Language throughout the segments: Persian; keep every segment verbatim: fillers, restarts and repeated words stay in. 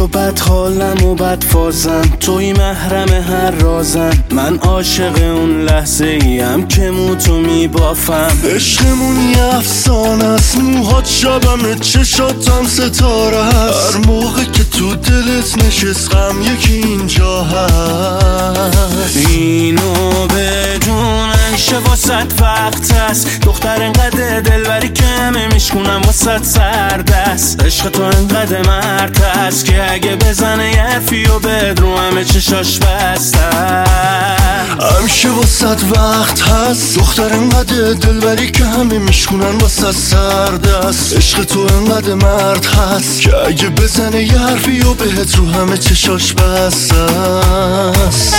تو بد حالم و بد فازم، توی محرم هر رازم. من عاشق اون لحظه ایم که موتو میبافم. عشقمون یه افسانه است، موهات شبمه چشاتم ستاره هست. هر موقع که تو دلت نشست غم یکی اینجا هست. اینو بدون همیشه واسط وقت هست. دختر انقدر دلبری که همه میشکونم واسط سردست. عشق تو انقدر مرد هست که اگه بزنه یه حرفی و بدرو همه چشاش بسته. همیشه واسط وقت هست. دختر انقدر دلبری که همه میشکونن واسط سردست. عشق تو انقدر مرد هست که اگه بزنه یه حرفی و بهت رو همه چشاش بسته است.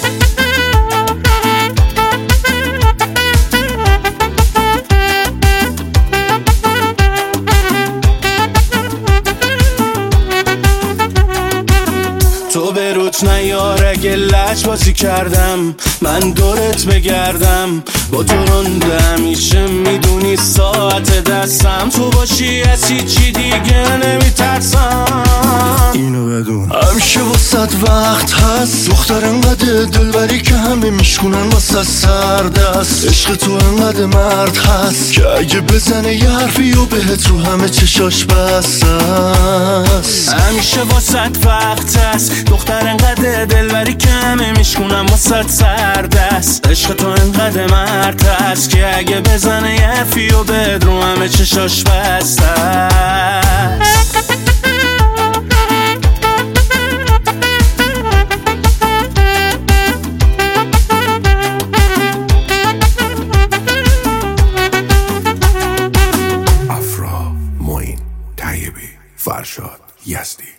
تو به روت نیار اگه لج بازی کردم، من دورت بگردم با تو رنده همیشه میدونی ساعت دستم. تو باشی از هیچی دیگه نمیترسم. اینو بدون همیشه واسط وقت هست. دختر انقدر دلبری که همه میشکونن واسه سردست. عشق تو انقدر مرد هست که اگه بزنه یه حرفی و بهت رو همه چشاش بسته است. همیشه واسط وقت هست. دختر انقدر دلبری که همه میشکونم واسط سردست. عشق تو انقدر مرد هست که اگه بزنه یه حرفی و بدرو همه چشاش بسته است. افرا، معین، طیبی، فرشاد، یزدی.